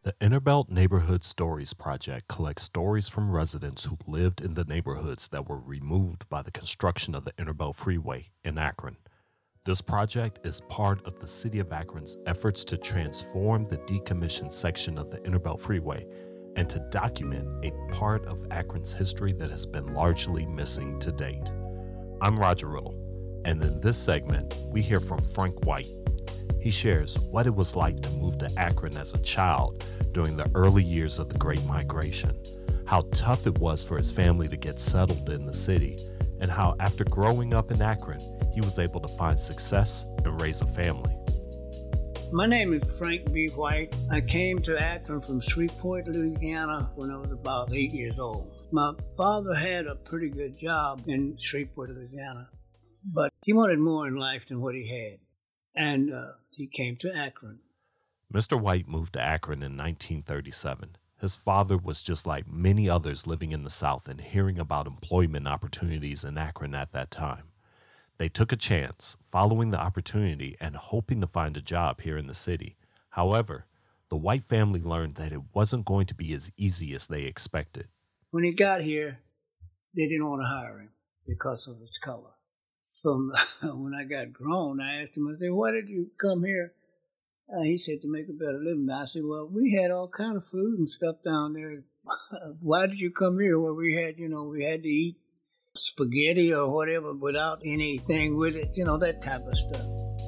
The Innerbelt Neighborhood Stories Project collects stories from residents who lived in the neighborhoods that were removed by the construction of the Innerbelt Freeway in Akron. This project is part of the City of Akron's efforts to transform the decommissioned section of the Innerbelt Freeway and to document a part of Akron's history that has been largely missing to date. I'm Roger Riddle, and in this segment, we hear from Frank White. He shares what it was like to move to Akron as a child during the early years of the Great Migration, how tough it was for his family to get settled in the city, and how after growing up in Akron, he was able to find success and raise a family. My name is Frank B. White. I came to Akron from Shreveport, Louisiana when I was about 8 years old. My father had a pretty good job in Shreveport, Louisiana, but he wanted more in life than what he had. And he came to Akron. Mr. White moved to Akron in 1937. His father was just like many others living in the South and hearing about employment opportunities in Akron at that time. They took a chance, following the opportunity and hoping to find a job here in the city. However, the White family learned that it wasn't going to be as easy as they expected. When he got here, they didn't want to hire him because of his color. From when I got grown, I asked him, I said, why did you come here? He said, to make a better living. I said, well, we had all kind of food and stuff down there. Why did you come here? Well, we had to eat spaghetti or whatever without anything with it, that type of stuff.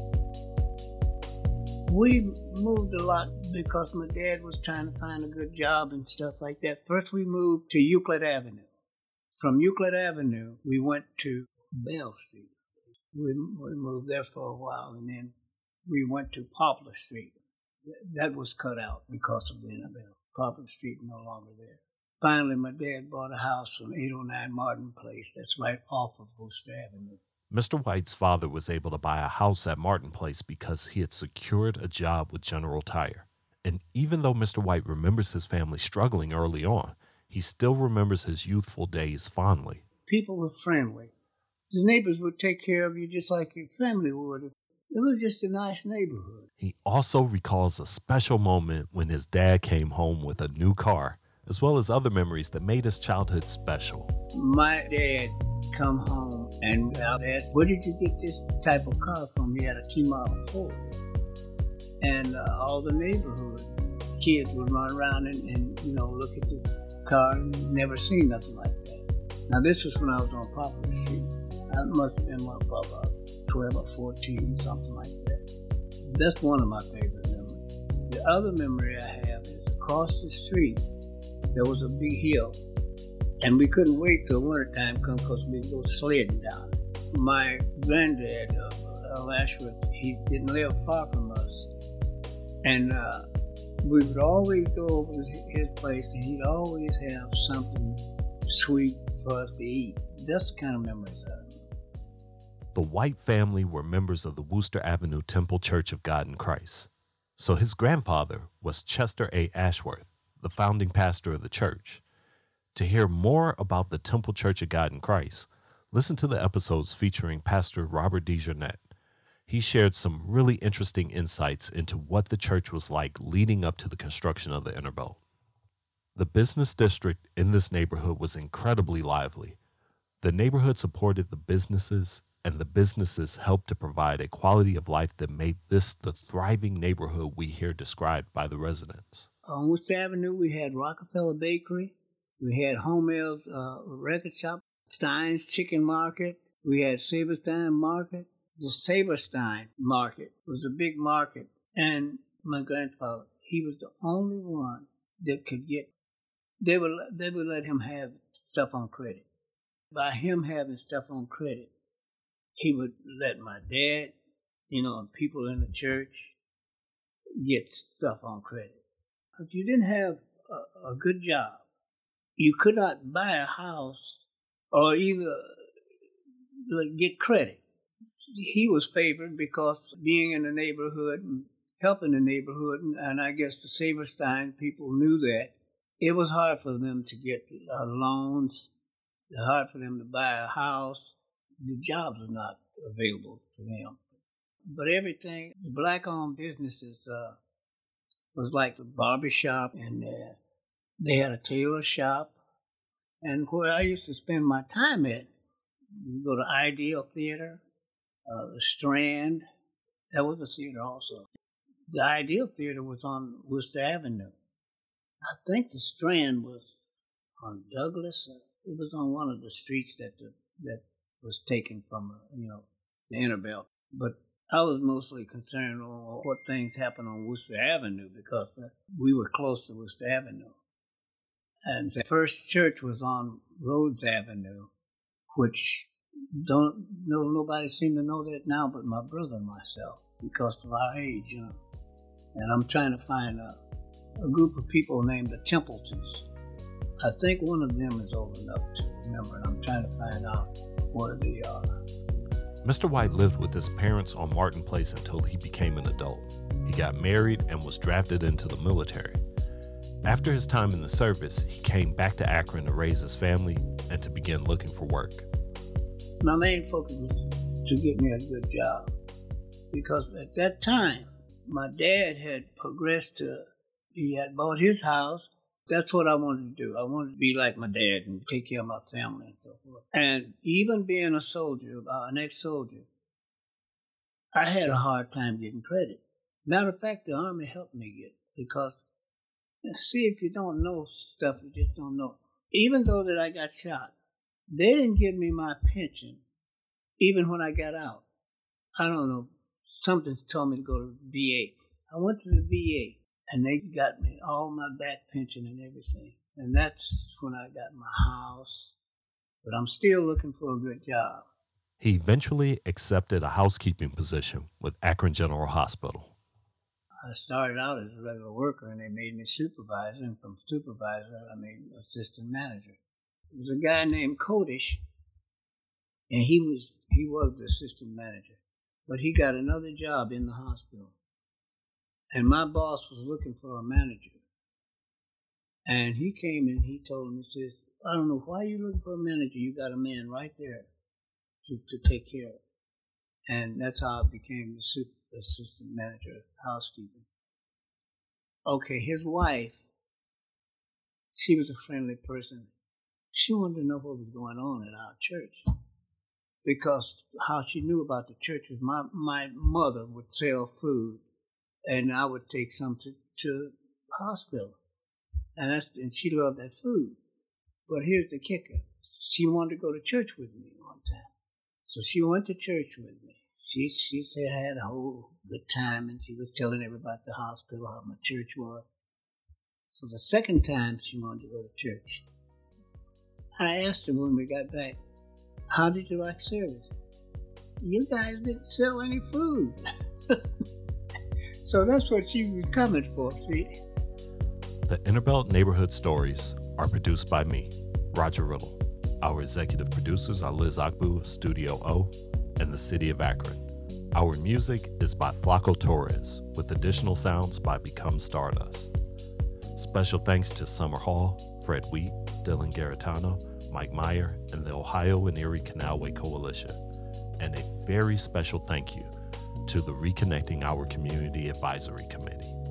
We moved a lot because my dad was trying to find a good job and stuff like that. First, we moved to Euclid Avenue. From Euclid Avenue, we went to Bell Street. We moved there for a while, and then we went to Poplar Street. That was cut out because of the Innerbelt. Poplar Street no longer there. Finally, my dad bought a house on 809 Martin Place. That's right off of Worcester Avenue. Mr. White's father was able to buy a house at Martin Place because he had secured a job with General Tire. And even though Mr. White remembers his family struggling early on, he still remembers his youthful days fondly. People were friendly. The neighbors would take care of you just like your family would. It was just a nice neighborhood. He also recalls a special moment when his dad came home with a new car, as well as other memories that made his childhood special. My dad come home and I asked, where did you get this type of car from? He had a T-Model Ford. And all the neighborhood kids would run around and look at the car and never seen nothing like that. Now, this was when I was on Poplar Street. I must have been about 12 or 14, something like that. That's one of my favorite memories. The other memory I have is across the street, there was a big hill, and we couldn't wait till wintertime come because we'd go sledding down it. My granddad, Earl Ashworth, he didn't live far from us, and we would always go over to his place, and he'd always have something sweet for us to eat. That's the kind of memories I have. The White family were members of the Worcester Avenue Temple Church of God in Christ. So his grandfather was Chester A. Ashworth, the founding pastor of the church. To hear more about the Temple Church of God in Christ, listen to the episodes featuring Pastor Robert DeJournette. He shared some really interesting insights into what the church was like leading up to the construction of the Innerbelt. The business district in this neighborhood was incredibly lively. The neighborhood supported the businesses, and the businesses helped to provide a quality of life that made this the thriving neighborhood we hear described by the residents. On Worcester Avenue, we had Rockefeller Bakery. We had Homel's Record Shop, Stein's Chicken Market. We had Saberstein Market. The Saberstein Market was a big market. And my grandfather, he was the only one that could get, they would let him have stuff on credit. By him having stuff on credit, he would let my dad, and people in the church get stuff on credit. If you didn't have a good job, you could not buy a house or either get credit. He was favored because being in the neighborhood and helping the neighborhood, and I guess the Saberstein people knew that, it was hard for them to get loans. It was hard for them to buy a house. The jobs were not available to them. But everything, the black-owned businesses was like a barber shop, and they had a tailor shop. And where I used to spend my time at, you go to Ideal Theater, the Strand. That was a theater also. The Ideal Theater was on Worcester Avenue. I think the Strand was on Douglas. It was on one of the streets that was taken from, the inner belt. But I was mostly concerned on what things happened on Worcester Avenue because we were close to Worcester Avenue. And the first church was on Rhodes Avenue, which nobody seemed to know that now but my brother and myself because of our age, And I'm trying to find a group of people named the Templetons. I think one of them is old enough to remember, and I'm trying to find out where they are. Mr. White lived with his parents on Martin Place until he became an adult. He got married and was drafted into the military. After his time in the service, he came back to Akron to raise his family and to begin looking for work. My main focus was to get me a good job because at that time, my dad had progressed he had bought his house. That's what I wanted to do. I wanted to be like my dad and take care of my family and so forth. And even being a soldier, an ex-soldier, I had a hard time getting credit. Matter of fact, the Army helped me get because, see, if you don't know stuff, you just don't know. Even though that I got shot, they didn't give me my pension even when I got out. I don't know. Something told me to go to the VA. I went to the VA. And they got me all my back pension and everything. And that's when I got my house. But I'm still looking for a good job. He eventually accepted a housekeeping position with Akron General Hospital. I started out as a regular worker, and they made me supervisor. And from supervisor, I made assistant manager. There was a guy named Kodish, and he was the assistant manager. But he got another job in the hospital. And my boss was looking for a manager. And he came and he told me, he says, I don't know why you're looking for a manager. You got a man right there to take care of. And that's how I became the assistant manager of housekeeping. Okay, his wife, she was a friendly person. She wanted to know what was going on at our church. Because how she knew about the church was my mother would sell food. And I would take some to the hospital. And she loved that food. But here's the kicker. She wanted to go to church with me one time. So she went to church with me. She said I had a whole good time, and she was telling everybody at the hospital how my church was. So the second time she wanted to go to church, I asked her when we got back, how did you like service? You guys didn't sell any food. So that's what she was coming for, see? The Innerbelt Neighborhood Stories are produced by me, Roger Riddle. Our executive producers are Liz Akbu of Studio O and the City of Akron. Our music is by Flaco Torres, with additional sounds by Become Stardust. Special thanks to Summer Hall, Fred Wheat, Dylan Garitano, Mike Meyer, and the Ohio and Erie Canalway Coalition. And a very special thank you to the Reconnecting Our Community Advisory Committee.